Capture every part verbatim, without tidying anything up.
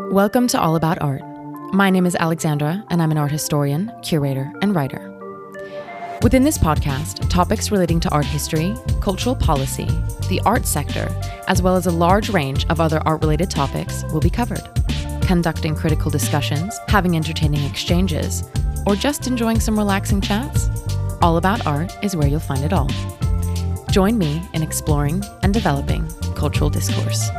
Welcome to All About Art. My name is Alexandra, and I'm an art historian, curator, and writer. Within this podcast, topics relating to art history, cultural policy, the art sector, as well as a large range of other art-related topics will be covered. Conducting critical discussions, having entertaining exchanges, or just enjoying some relaxing chats, All About Art is where you'll find it all. Join me in exploring and developing cultural discourse.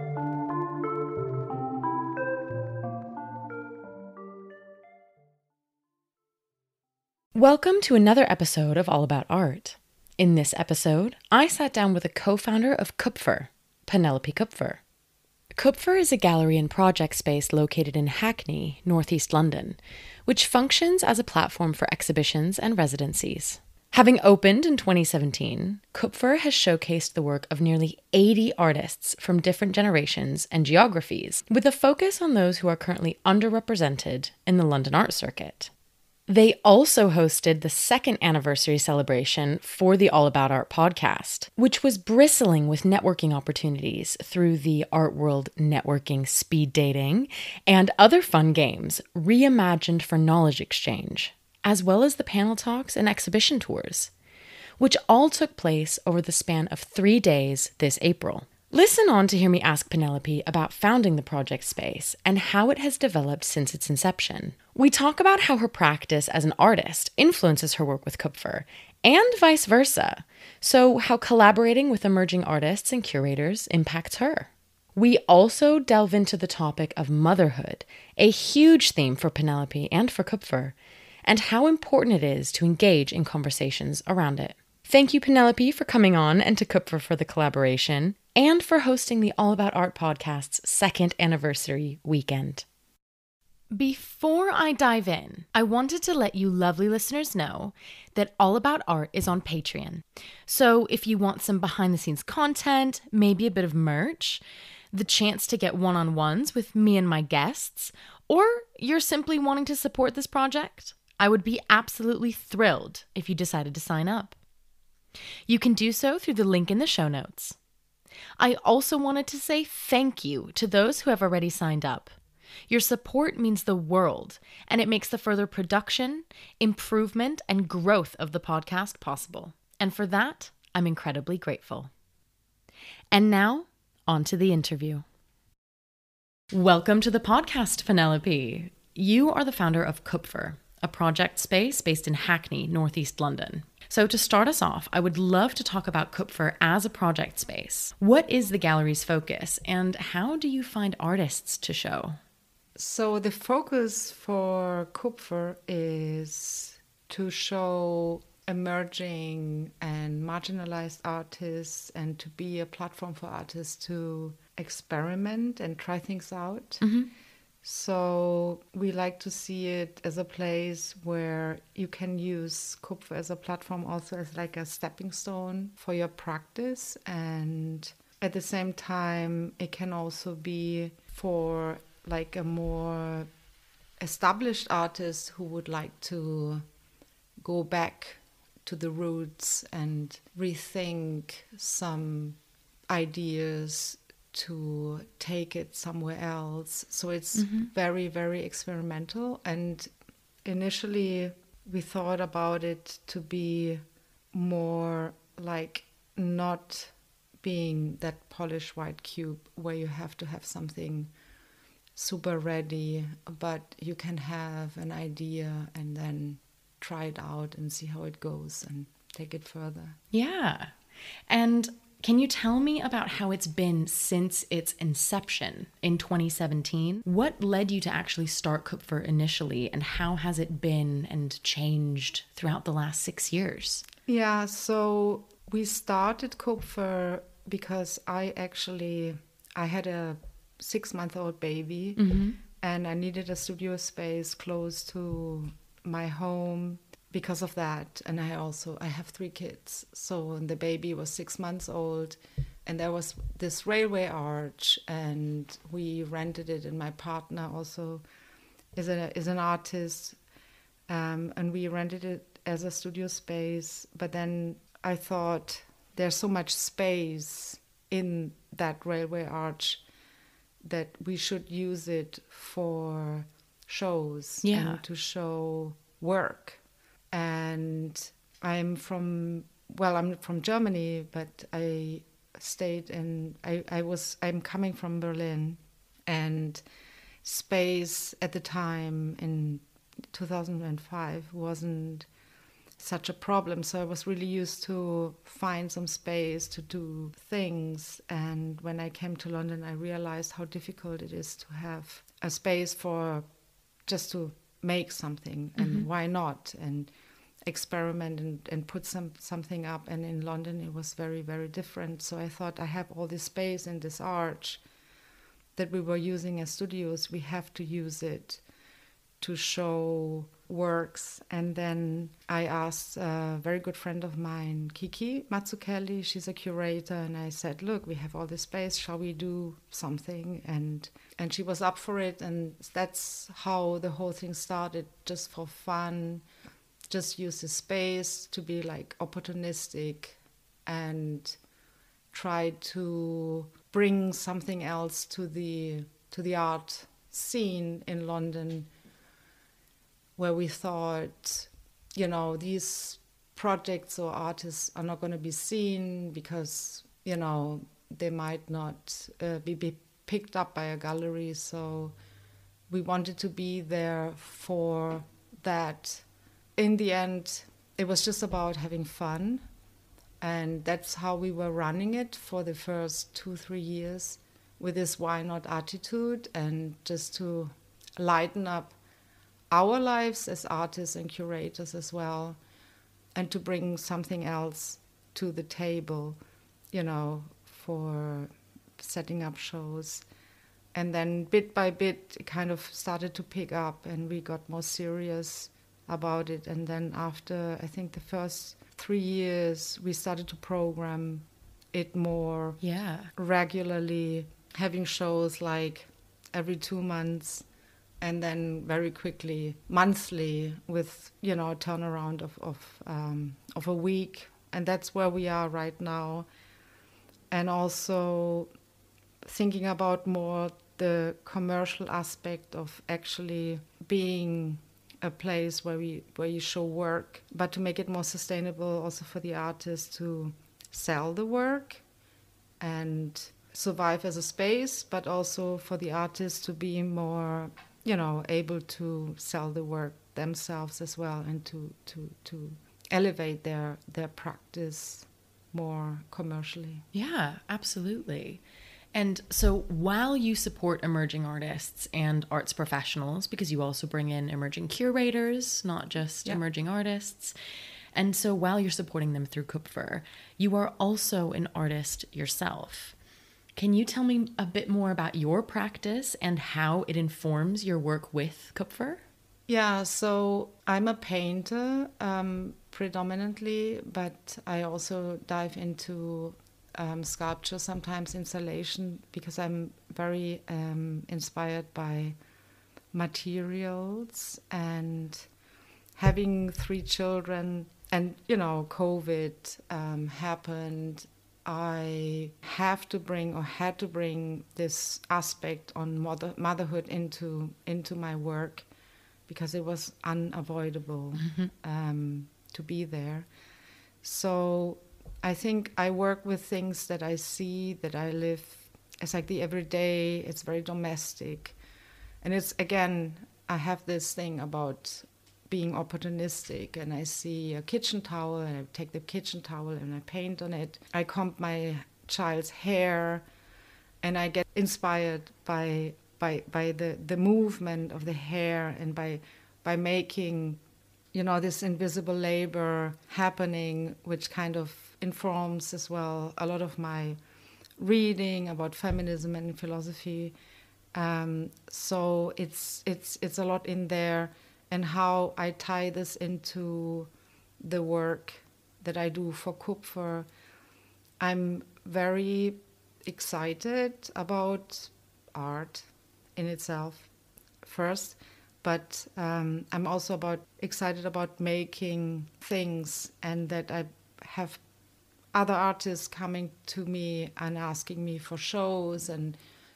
Welcome to another episode of All About Art. In this episode, I sat down with a co-founder of Kupfer, Penelope Kupfer. Kupfer is a gallery and project space located in Hackney, northeast London, which functions as a platform for exhibitions and residencies. Having opened in twenty seventeen, Kupfer has showcased the work of nearly eighty artists from different generations and geographies, with a focus on those who are currently underrepresented in the London art circuit. They also hosted the second anniversary celebration for the All About Art podcast, which was bristling with networking opportunities through the Art World networking speed dating and other fun games reimagined for knowledge exchange, as well as the panel talks and exhibition tours, which all took place over the span of three days this April. Listen on to hear me ask Penelope about founding the project space and how it has developed since its inception. We talk about how her practice as an artist influences her work with Kupfer, and vice versa. So how collaborating with emerging artists and curators impacts her. We also delve into the topic of motherhood, a huge theme for Penelope and for Kupfer, and how important it is to engage in conversations around it. Thank you, Penelope, for coming on, and to Kupfer for the collaboration, and for hosting the All About Art podcast's second anniversary weekend. Before I dive in, I wanted to let you lovely listeners know that All About Art is on Patreon. So if you want some behind-the-scenes content, maybe a bit of merch, the chance to get one-on-ones with me and my guests, or you're simply wanting to support this project, I would be absolutely thrilled if you decided to sign up. You can do so through the link in the show notes. I also wanted to say thank you to those who have already signed up. Your support means the world, and it makes the further production, improvement, and growth of the podcast possible. And for that, I'm incredibly grateful. And now, on to the interview. Welcome to the podcast, Penelope. You are the founder of Kupfer, a project space based in Hackney, northeast London. So to start us off, I would love to talk about Kupfer as a project space. What is the gallery's focus, and how do you find artists to show? So the focus for Kupfer is to show emerging and marginalized artists and to be a platform for artists to experiment and try things out. Mm-hmm. So we like to see it as a place where you can use Kupfer as a platform also as like a stepping stone for your practice. And at the same time, it can also be for like a more established artist who would like to go back to the roots and rethink some ideas to take it somewhere else. So it's mm-hmm. very, very experimental. And initially we thought about it to be more like not being that polished white cube where you have to have something super ready, but you can have an idea and then try it out and see how it goes and take it further. Yeah. And can you tell me about how it's been since its inception in twenty seventeen? What led you to actually start Kupfer initially, and how has it been and changed throughout the last six years? Yeah, so we started Kupfer because I actually, I had a six-month-old baby, mm-hmm. and I needed a studio space close to my home because of that. And I also, I have three kids. So the baby was six months old, and there was this railway arch, and we rented it, and my partner also is, a, is an artist, um, and we rented it as a studio space. But then I thought there's so much space in that railway arch that we should use it for shows Yeah. and to show work. And I'm from, well, I'm from Germany, but I stayed in, I, I was, I'm coming from Berlin, and space at the time in two thousand five wasn't such a problem. So I was really used to find some space to do things. And when I came to London, I realized how difficult it is to have a space for just to make something, and mm-hmm. why not, and experiment and, and put some something up. And in London, it was very, very different. So I thought, I have all this space in this arch that we were using as studios. We have to use it to show works. And then I asked a very good friend of mine, Kiki Mazzucchelli, she's a curator, and I said, look, we have all this space, shall we do something? And and she was up for it, and that's how the whole thing started, just for fun, just use the space to be like opportunistic and try to bring something else to the to the art scene in London, where we thought, you know, these projects or artists are not going to be seen because, you know, they might not uh, be, be picked up by a gallery. So we wanted to be there for that. In the end, it was just about having fun. And that's how we were running it for the first two, three years, with this why not attitude, and just to lighten up our lives as artists and curators as well, and to bring something else to the table, you know, for setting up shows. And then bit by bit, it kind of started to pick up, and we got more serious about it. And then after, I think, the first three years, we started to program it more yeah. regularly, having shows like every two months, and then very quickly monthly, with, you know, a turnaround of of, um, of a week. And that's where we are right now. And also thinking about more the commercial aspect of actually being a place where we where you show work, but to make it more sustainable also for the artist to sell the work and survive as a space, but also for the artists to be more, you know, able to sell the work themselves as well, and to to to elevate their their practice more commercially. Yeah, absolutely. And so while you support emerging artists and arts professionals, because you also bring in emerging curators, not just yeah. emerging artists, and so while you're supporting them through Kupfer, you are also an artist yourself. Can you tell me a bit more about your practice and how it informs your work with Kupfer? Yeah, so I'm a painter um, predominantly, but I also dive into um, sculpture, sometimes installation, because I'm very um, inspired by materials. And having three children, and, you know, COVID um, happened, I have to bring or had to bring this aspect on mother, motherhood into into my work, because it was unavoidable mm-hmm. um, to be there. So I think I work with things that I see, that I live. It's like the everyday, it's very domestic. And it's, again, I have this thing about being opportunistic, and I see a kitchen towel, and I take the kitchen towel and I paint on it. I comb my child's hair, and I get inspired by by by the, the movement of the hair, and by by making, you know, this invisible labor happening, which kind of informs as well a lot of my reading about feminism and philosophy. Um, so it's it's it's a lot in there. And how I tie this into the work that I do for Kupfer. I'm very excited about art in itself first, but um, I'm also about excited about making things, and that I have other artists coming to me and asking me for shows and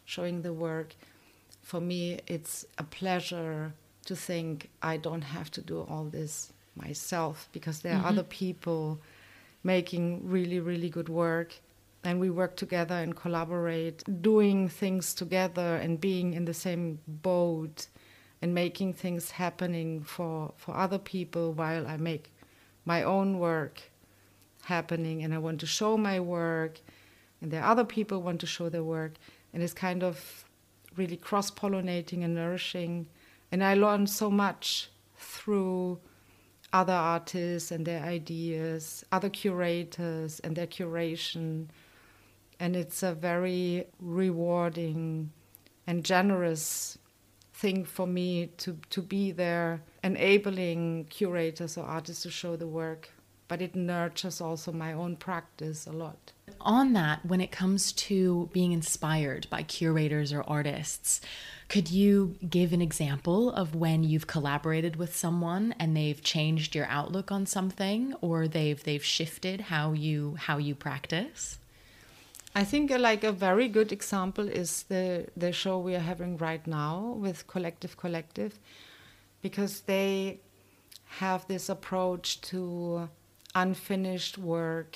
showing the work. For me, it's a pleasure to think I don't have to do all this myself, because there are Mm-hmm. other people making really, really good work. And we work together and collaborate, doing things together and being in the same boat and making things happening for, for other people while I make my own work happening. And I want to show my work, and there are other people who want to show their work. And it's kind of really cross-pollinating and nourishing. And I learn so much through other artists and their ideas, other curators and their curation. And it's a very rewarding and generous thing for me to, to be there, enabling curators or artists to show the work. But it nurtures also my own practice a lot. On that, when it comes to being inspired by curators or artists, could you give an example of when you've collaborated with someone and they've changed your outlook on something, or they've they've shifted how you how you practice? I think uh, like a very good example is the, the show we are having right now with Collective Collective, because they have this approach to unfinished work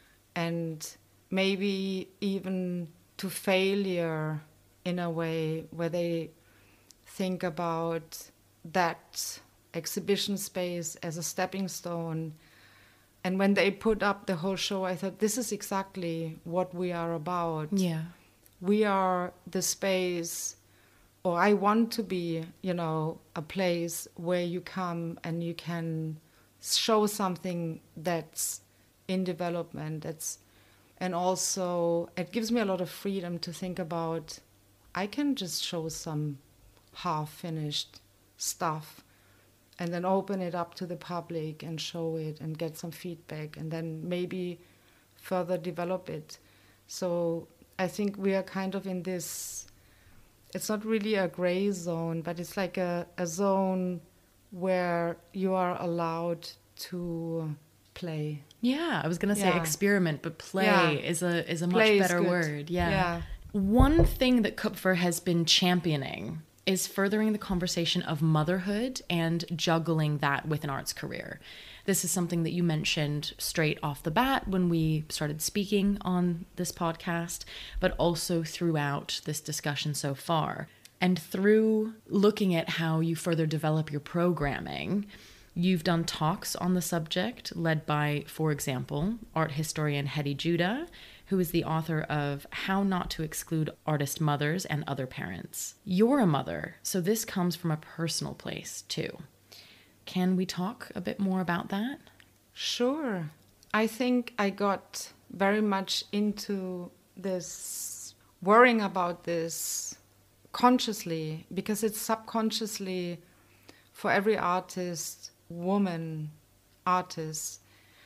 and maybe even to failure in a way, where they think about that exhibition space as a stepping stone. And when they put up the whole show, I thought, this is exactly what we are about. Yeah. We are the space, or I want to be, you know, a place where you come and you can show something that's in development. That's, and also it gives me a lot of freedom to think about, I can just show some half-finished stuff and then open it up to the public and show it and get some feedback and then maybe further develop it. So I think we are kind of in this, it's not really a gray zone, but it's like a, a zone where you are allowed to play. Yeah, I was gonna say Yeah. experiment, but play Yeah. is a is a much Play is better good. word. Yeah. Yeah. One thing that Kupfer has been championing is furthering the conversation of motherhood and juggling that with an arts career. This is something that you mentioned straight off the bat when we started speaking on this podcast, but also throughout this discussion so far. And through looking at how you further develop your programming, you've done talks on the subject led by, for example, art historian Hedy Judah, who is the author of How Not to Exclude Artist Mothers and Other Parents. You're a mother, so this comes from a personal place too. Can we talk a bit more about that? Sure. I think I got very much into this, worrying about this consciously, because it's subconsciously for every artist, woman artist,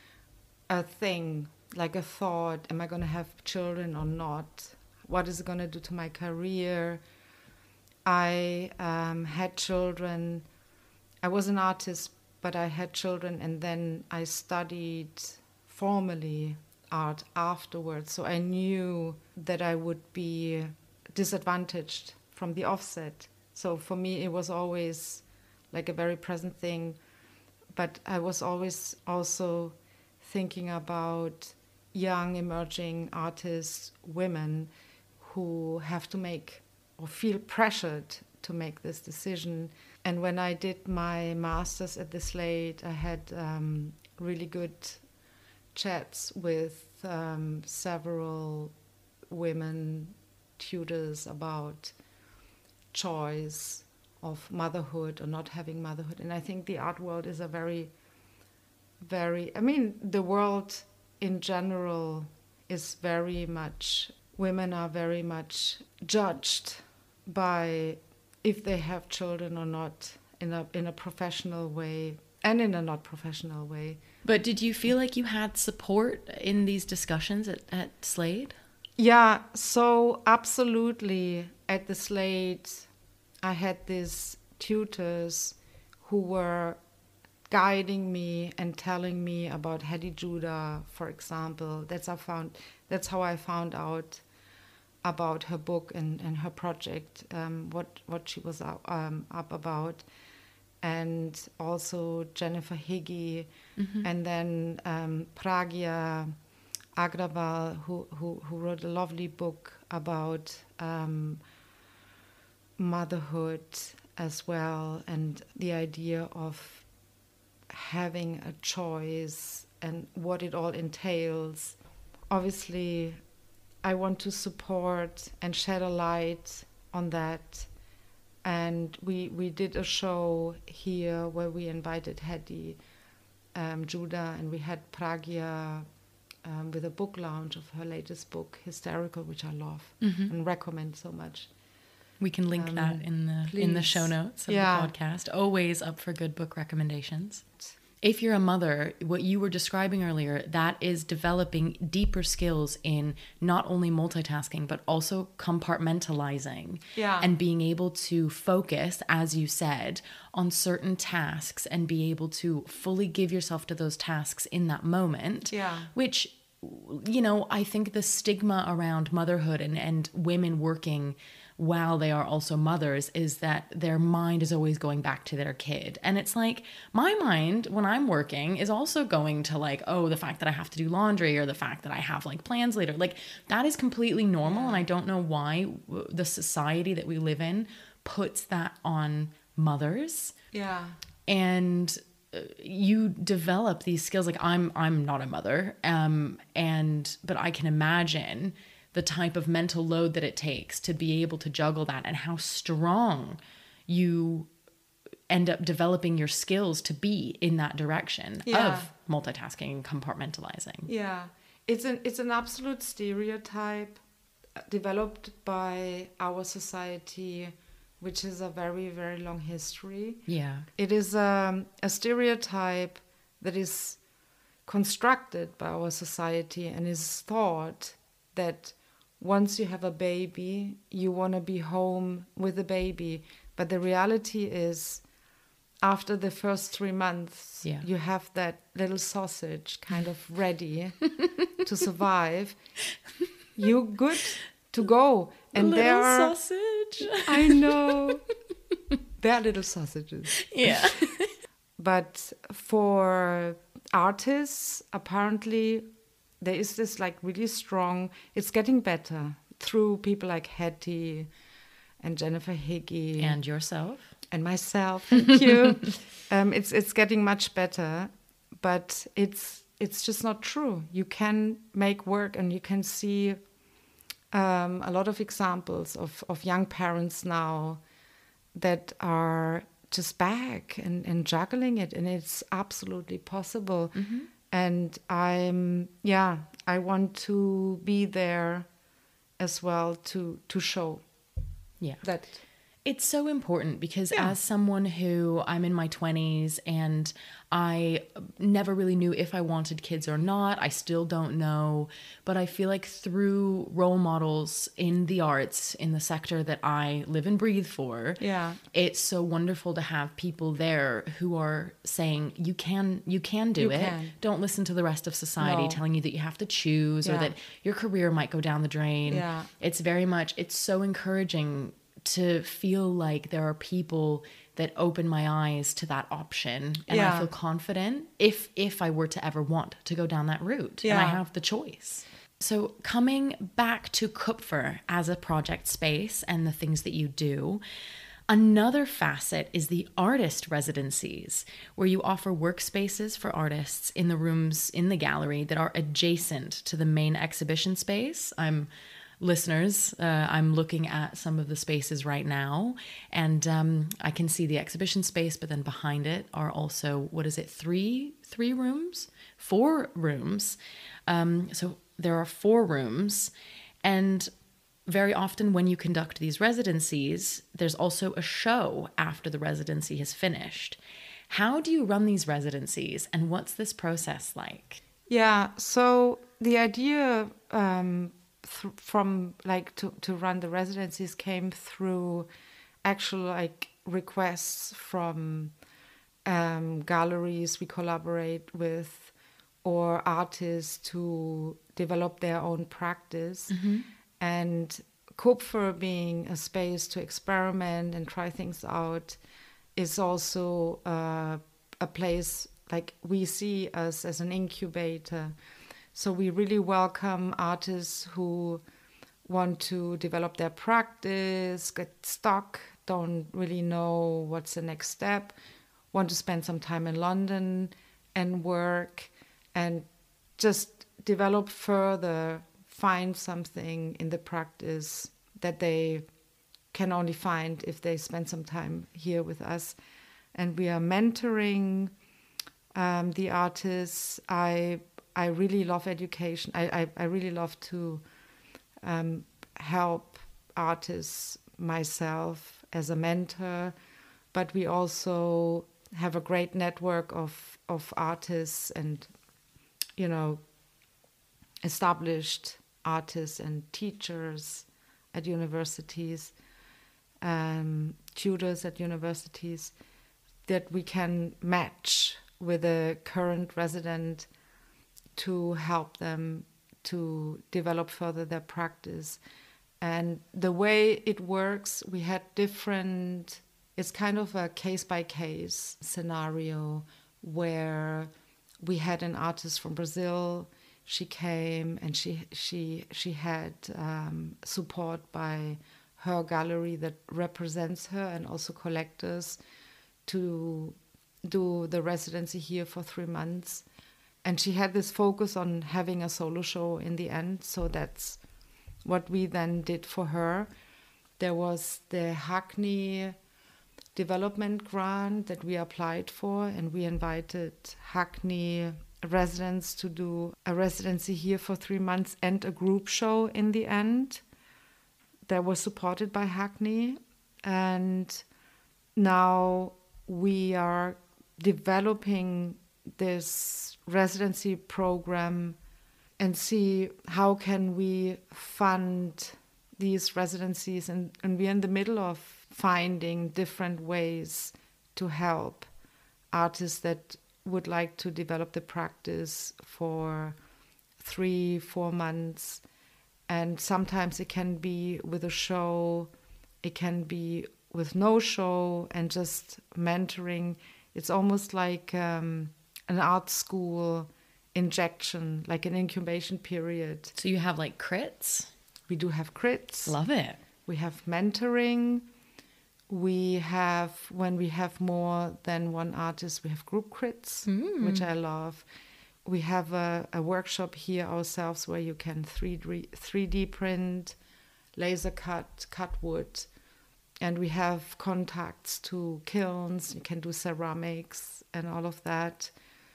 a thing, like a thought, am I going to have children or not? What is it going to do to my career? I um, had children. I was an artist, but I had children, and then I studied formally art afterwards. So I knew that I would be disadvantaged from the offset. So for me, it was always like a very present thing. But I was always also thinking about young emerging artists, women who have to make or feel pressured to make this decision. And when I did my master's at the Slade, I had um, really good chats with um, several women tutors about choice of motherhood or not having motherhood. And I think the art world is a very, very, I mean, the world in general is very much, women are very much judged by if they have children or not in a in a professional way and in a not professional way. But did you feel like you had support in these discussions at, at Slade? Yeah, so absolutely. At the Slade, I had these tutors who were guiding me and telling me about Hedy Judah, for example. That's how I found. That's how I found out about her book and, and her project, um, what what she was up, um, up about, and also Jennifer Higgy, mm-hmm. and then um, Pragya Agrawal, who, who who wrote a lovely book about um, motherhood as well, and the idea of having a choice and what it all entails. Obviously, I want to support and shed a light on that. And we we did a show here where we invited Hedy um, Judah, and we had Pragya um, with a book launch of her latest book, Hysterical, which I love mm-hmm. and recommend so much. We can link um, that in the please. in the show notes of yeah. the podcast. Always up for good book recommendations. If you're a mother, what you were describing earlier, that is developing deeper skills in not only multitasking, but also compartmentalizing yeah. and being able to focus, as you said, on certain tasks and be able to fully give yourself to those tasks in that moment, yeah. which, you know, I think the stigma around motherhood and, and women working while they are also mothers is that their mind is always going back to their kid. And it's like, my mind, when I'm working, is also going to like, oh, the fact that I have to do laundry or the fact that I have like plans later. Like, that is completely normal. Yeah. And I don't know why the society that we live in puts that on mothers. Yeah. And you develop these skills. Like, I'm I'm not a mother, um, and but I can imagine the type of mental load that it takes to be able to juggle that, and how strong you end up developing your skills to be in that direction yeah. of multitasking and compartmentalizing. Yeah, it's an it's an absolute stereotype developed by our society, which is a very, very long history. Yeah. It is um, a stereotype that is constructed by our society and is thought that once you have a baby, you want to be home with the baby. But the reality is, after the first three months, yeah. you have that little sausage kind of ready to survive. You're good to go. And little there are, sausage. I know. They're little sausages. Yeah. But for artists, apparently, there is this like really strong, it's getting better through people like Hedy and Jennifer Higgy. And yourself. And myself, thank you. um, it's it's getting much better, but it's it's just not true. You can make work, and you can see um, a lot of examples of, of young parents now that are just back and, and juggling it, and it's absolutely possible. Mm-hmm. And I'm, yeah, I want to be there as well to to show yeah. that. It's so important because yeah. as someone who, I'm in my twenties and I never really knew if I wanted kids or not. I still don't know. But I feel like through role models in the arts, in the sector that I live and breathe for, yeah. it's so wonderful to have people there who are saying, you can you can do you it. Can. Don't listen to the rest of society no. telling you that you have to choose yeah. or that your career might go down the drain. Yeah. It's very much, it's so encouraging to feel like there are people that open my eyes to that option, and yeah. I feel confident if if I were to ever want to go down that route, yeah. and I have the choice. So coming back to Kupfer as a project space and the things that you do, another facet is the artist residencies, where you offer workspaces for artists in the rooms in the gallery that are adjacent to the main exhibition space. I'm Listeners, uh, I'm looking at some of the spaces right now, and um, I can see the exhibition space, but then behind it are also, what is it, three three rooms? Four rooms. Um, so there are four rooms, and very often when you conduct these residencies, there's also a show after the residency has finished. How do you run these residencies, and what's this process like? Yeah, so the idea... Um, Th- from like to, to run the residencies came through actual like requests from um, galleries we collaborate with, or artists to develop their own practice. Mm-hmm. And Kupfer being a space to experiment and try things out is also uh, a place like we see us as an incubator. So we really welcome artists who want to develop their practice, get stuck, don't really know what's the next step, want to spend some time in London and work and just develop further, find something in the practice that they can only find if they spend some time here with us. And we are mentoring um, the artists. I I really love education. I, I, I really love to um, help artists myself as a mentor, but we also have a great network of, of artists and, you know, established artists and teachers at universities, um, tutors at universities, that we can match with a current resident to help them to develop further their practice. And the way it works, we had different, it's kind of a case-by-case scenario where we had an artist from Brazil. She came and she she she had um, support by her gallery that represents her and also collectors to do the residency here for three months. And she had this focus on having a solo show in the end. So that's what we then did for her. There was the Hackney development grant that we applied for, and we invited Hackney residents to do a residency here for three months and a group show in the end that was supported by Hackney. And now we are developing this residency program and see how can we fund these residencies, and, and we're in the middle of finding different ways to help artists that would like to develop the practice for three, four months. And sometimes it can be with a show, it can be with no show and just mentoring. It's almost like um, an art school injection, like an incubation period. So you have like crits? We do have crits. Love it. We have mentoring. We have, when we have more than one artist, we have group crits, mm. which I love. We have a, a workshop here ourselves where you can three D print, laser cut, cut wood. And we have contacts to kilns. You can do ceramics and all of that.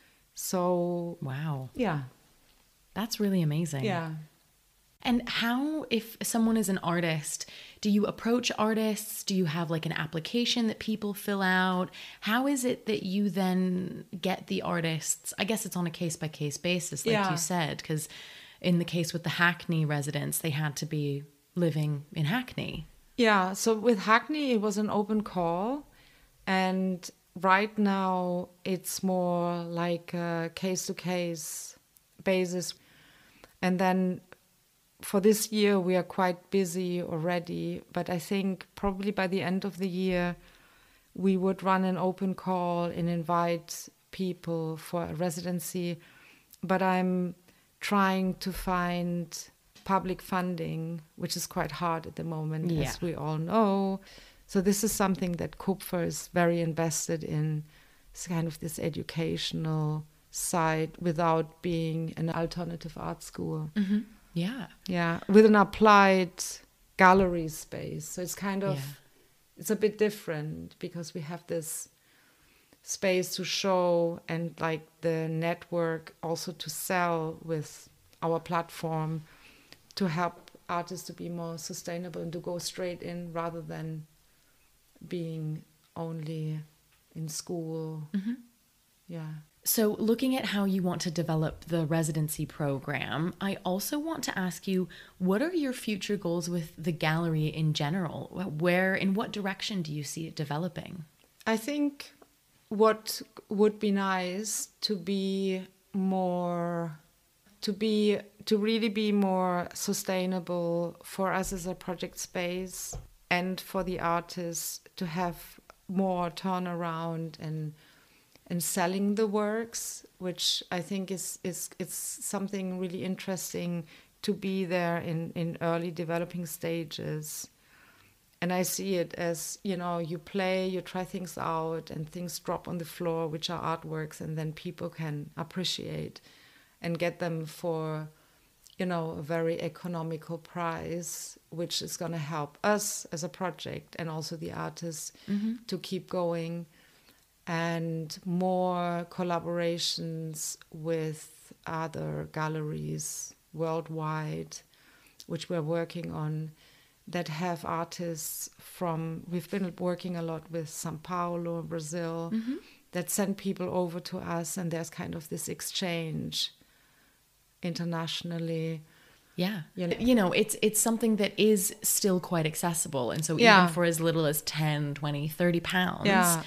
So, wow. Yeah. That's really amazing. Yeah. And how, if someone is an artist, do you approach artists? Do you have like an application that people fill out? How is it that you then get the artists? I guess it's on a case-by-case basis, like yeah. you said, because in the case with the Hackney residents, they had to be living in Hackney. Yeah, so with Hackney, it was an open call. And right now, it's more like a case-to-case basis. And then for this year, we are quite busy already. But I think probably by the end of the year, we would run an open call and invite people for a residency. But I'm trying to find public funding, which is quite hard at the moment, yeah. as we all know. So this is something that Kupfer is very invested in. It's kind of this educational side without being an alternative art school. Mm-hmm. Yeah. Yeah, with an applied gallery space. So it's kind of, yeah. it's a bit different because we have this space to show and like the network also to sell with our platform to help artists to be more sustainable and to go straight in rather than being only in school. Mm-hmm. Yeah. So looking at how you want to develop the residency program, I also want to ask you, what are your future goals with the gallery in general? Where, in what direction do you see it developing? I think what would be nice to be more, to be to really be more sustainable for us as a project space and for the artists to have more turnaround and and selling the works, which I think is is it's something really interesting to be there in, in early developing stages. And I see it as, you know, you play, you try things out, and things drop on the floor, which are artworks, and then people can appreciate and get them for, you know, a very economical price, which is going to help us as a project and also the artists mm-hmm. to keep going. And more collaborations with other galleries worldwide, which we're working on, that have artists from, we've been working a lot with São Paulo, Brazil, mm-hmm. that send people over to us, and there's kind of this exchange internationally. Yeah. You know, you know it's it's something that is still quite accessible. And so even yeah. for as little as ten, twenty, thirty pounds, yeah.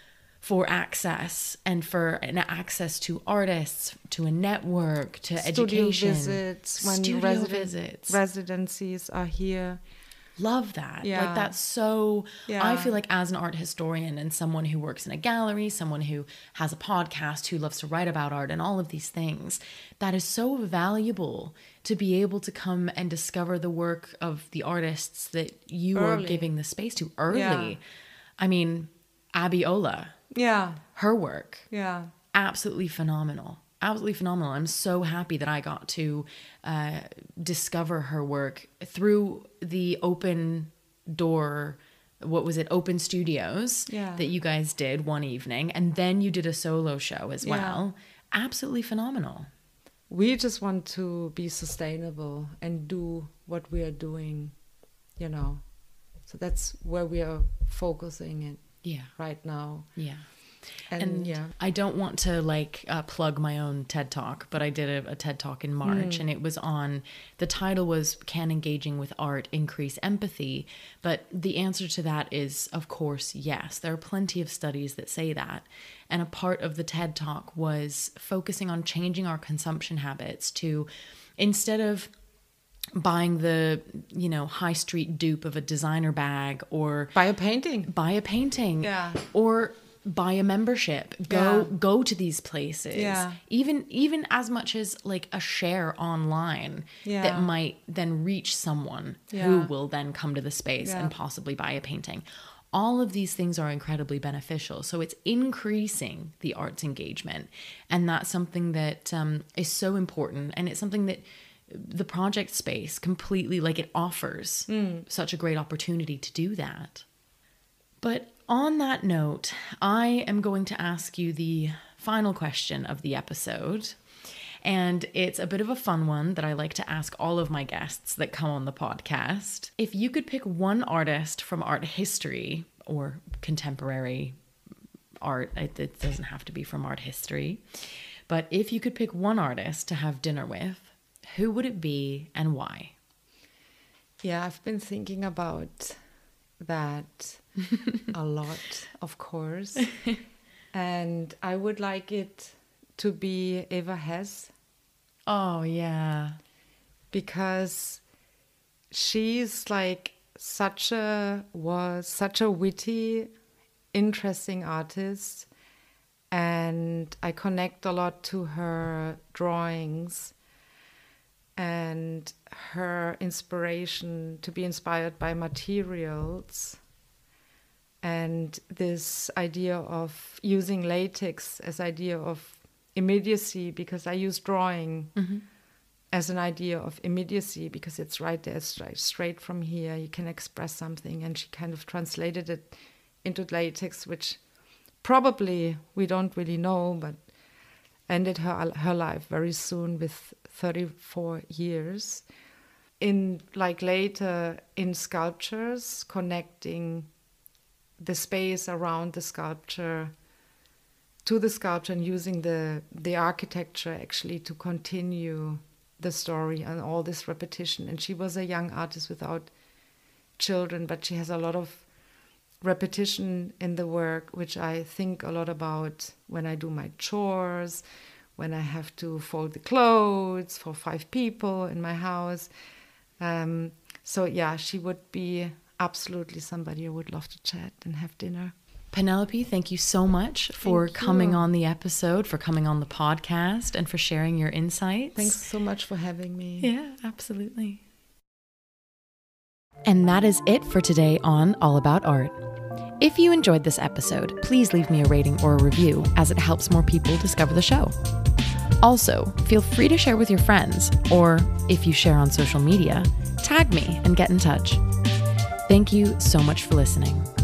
for access and for an access to artists, to a network, to studio education. Visits, when studio resident, visits. Residencies are here. Love that. Yeah. Like that's so, yeah. I feel like as an art historian and someone who works in a gallery, someone who has a podcast, who loves to write about art and all of these things, that is so valuable to be able to come and discover the work of the artists that you early. Are giving the space to early. Yeah. I mean, Abiola. Yeah. Her work. Yeah. Absolutely phenomenal. Absolutely phenomenal. I'm so happy that I got to uh, discover her work through the open door, what was it, Open Studios yeah. that you guys did one evening. And then you did a solo show as yeah. well. Absolutely phenomenal. We just want to be sustainable and do what we are doing, you know. So that's where we are focusing it yeah. right now. Yeah. And, and yeah. I don't want to like uh, plug my own TED Talk, but I did a, a TED Talk in March mm. and it was on, the title was Can Engaging with Art Increase Empathy? But the answer to that is, of course, yes. There are plenty of studies that say that. And a part of the TED Talk was focusing on changing our consumption habits to, instead of buying the, you know, high street dupe of a designer bag or buy a painting, buy a painting yeah. or buy a membership, go yeah. go to these places, yeah. even even as much as like a share online yeah. that might then reach someone yeah. who will then come to the space yeah. and possibly buy a painting. All of these things are incredibly beneficial. So it's increasing the arts engagement, and that's something that um, is so important, and it's something that the project space completely, like, it offers mm. such a great opportunity to do that. But on that note, I am going to ask you the final question of the episode. And it's a bit of a fun one that I like to ask all of my guests that come on the podcast. If you could pick one artist from art history or contemporary art, it, it doesn't have to be from art history, but if you could pick one artist to have dinner with, who would it be and why? Yeah, I've been thinking about that a lot, of course. And I would like it to be Eva Hess. Oh, yeah. Because she's like such a, was such a witty, interesting artist. And I connect a lot to her drawings and her inspiration, to be inspired by materials, and this idea of using latex as idea of immediacy, because I use drawing mm-hmm. as an idea of immediacy, because it's right there, it's right, straight from here, you can express something. And she kind of translated it into latex, which probably we don't really know, but ended her her life very soon with thirty-four years. In like later in sculptures, connecting the space around the sculpture to the sculpture and using the the architecture actually to continue the story and all this repetition. And she was a young artist without children, but she has a lot of repetition in the work, which I think a lot about when I do my chores, when I have to fold the clothes for five people in my house. Um, so yeah, she would be absolutely somebody I would love to chat and have dinner. Penelope, thank you so much for Thank you. coming on the episode, for coming on the podcast, and for sharing your insights. Thanks so much for having me. Yeah, absolutely. And that is it for today on All About Art. If you enjoyed this episode, please leave me a rating or a review, as it helps more people discover the show. Also, feel free to share with your friends, or if you share on social media, tag me and get in touch. Thank you so much for listening.